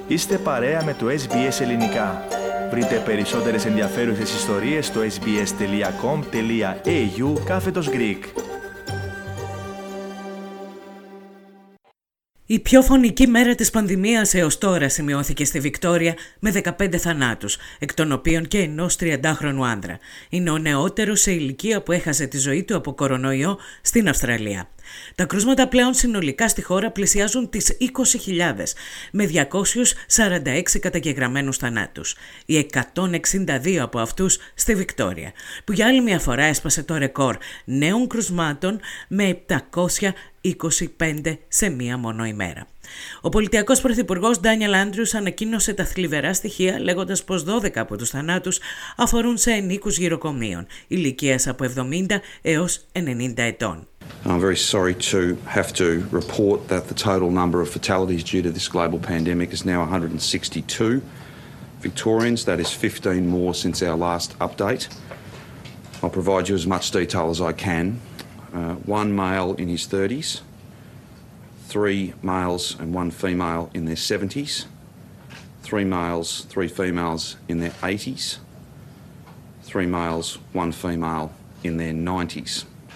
Είστε παρέα με το SBS Ελληνικά. Βρείτε περισσότερες ενδιαφέρουσες ιστορίες στο sbs.com.au/Greek. Η πιο φωνική μέρα της πανδημίας έως τώρα σημειώθηκε στη Βικτόρια με 15 θανάτους, εκ των οποίων και ενός 30χρονου άνδρα. Είναι ο νεότερος σε ηλικία που έχασε τη ζωή του από κορονοϊό στην Αυστραλία. Τα κρούσματα πλέον συνολικά στη χώρα πλησιάζουν τις 20.000, με 246 καταγεγραμμένους θανάτους. Οι 162 από αυτούς στη Βικτόρια, που για άλλη μια φορά έσπασε το ρεκόρ νέων κρουσμάτων με 725 σε μία μόνο ημέρα. Ο πολιτιακός πρωθυπουργός Ντάνιελ Άντριους ανακοίνωσε τα θλιβερά στοιχεία, λέγοντας πως 12 από τους θανάτους αφορούν σε ενίκους γυροκομείων, ηλικίας από 70 έως 90 ετών. I'm very sorry to have to report that the total number of fatalities due to this global pandemic is now 162 Victorians. That is 15 more since our last update. I'll provide you as much detail as I can. One male in his 30s, 3 males and 1 female in their 70s, 3 males, 3 females in their 80s, 3 males, 1 female in their 90s.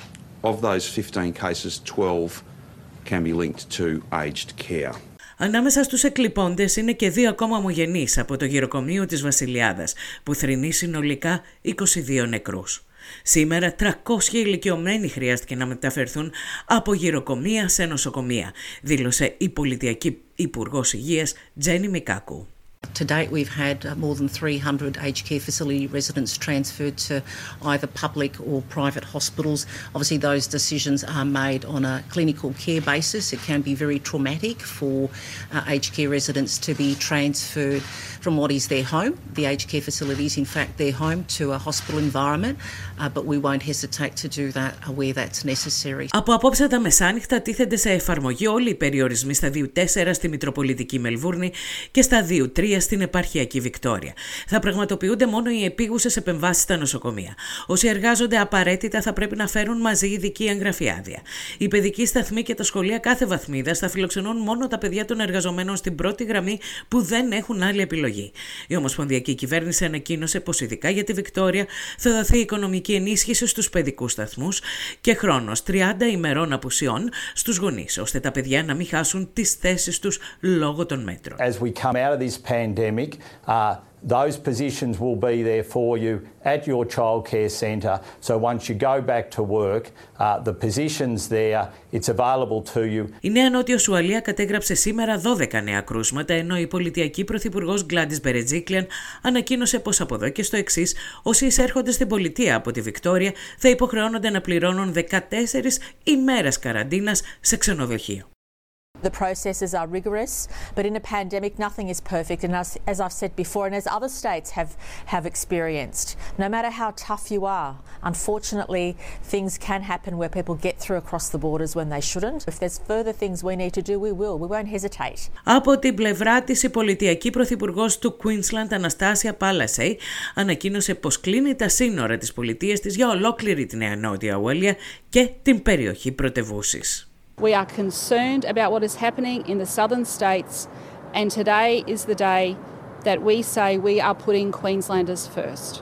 Of those 15 cases, 12 can be linked to aged care. Ανάμεσα στους εκλειπώντες είναι και 2 ακόμα ομογενείς από το γυροκομείο της Βασιλιάδας, που θρηνεί συνολικά 22 νεκρούς. Σήμερα 300 ηλικιωμένοι χρειάστηκε να μεταφερθούν από γυροκομεία σε νοσοκομεία, δήλωσε η πολιτιακή υπουργός υγείας Τζένι Μικάκου. To date, we've had more than 300 aged care facility residents transferred to either public or private hospitals. Obviously, those decisions are made on a clinical care basis. It can be very traumatic for aged care residents to be transferred from what is their home. The aged care facility is, in fact, their home to a hospital environment, but we won't hesitate to do that where that's necessary. Από απόψε τα μεσάνυχτα τίθενται σε εφαρμογή όλοι οι περιορισμοί σταδίου 4 στη Μητροπολιτική Μελβούρνη και σταδίου 3 στην επαρχιακή Βικτόρια. Θα πραγματοποιούνται μόνο οι επίγουσες επεμβάσεις στα νοσοκομεία. Όσοι εργάζονται απαραίτητα θα πρέπει να φέρουν μαζί ειδική εγγραφή άδεια. Οι παιδικοί σταθμοί και τα σχολεία κάθε βαθμίδας θα φιλοξενούν μόνο τα παιδιά των εργαζομένων στην πρώτη γραμμή που δεν έχουν άλλη επιλογή. Η Ομοσπονδιακή Κυβέρνηση ανακοίνωσε πως ειδικά για τη Βικτόρια θα δοθεί οικονομική ενίσχυση στους παιδικούς σταθμούς και χρόνος 30 ημερών απουσιών στους γονείς, ώστε τα παιδιά να μην χάσουν τις θέσεις τους λόγω των μέτρων. As we come out of this pandemic, those positions will be there for you at your childcare centre. So once you go back to work, the positions there, it's available to you. Η Νέα Νότιος Ουαλία κατέγραψε σήμερα 12 νέα κρούσματα, ενώ η πολιτιακή πρωθυπουργός Γκλάντις Μπερετζίκλιαν ανακοίνωσε πως από εδώ και στο εξής, όσοι εισέρχονται στην πολιτεία από τη Βικτόρια θα υποχρεώνονται να πληρώνουν 14 ημέρες καραντίνας σε ξενοδοχείο. The processes are rigorous, but in a pandemic, nothing is perfect. And as I've said before, and as other states have experienced, no matter how tough you are, unfortunately, things can happen where people get through across the borders when they shouldn't. If there's further things we need to do, we will. We won't hesitate. Από την πλευρά της, η πολιτιακή πρωθυπουργός του Queensland, Αναστάσια Πάλασεϊ, ανακοίνωσε πως κλείνει τα σύνορα της πολιτείας της για ολόκληρη τη Νέα Νότια Ουαλία και την περιοχή πρωτευούσης. We are concerned about what is happening in the southern states, and today is the day that we say we are putting Queenslanders first.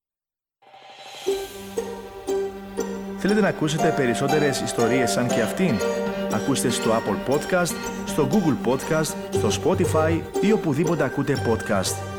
Θέλετε να ακούσετε περισσότερες ιστορίες σαν και αυτήν? Ακούστε στο Apple Podcast, στο Google Podcast, στο Spotify ή οπουδήποτε ακούτε podcast.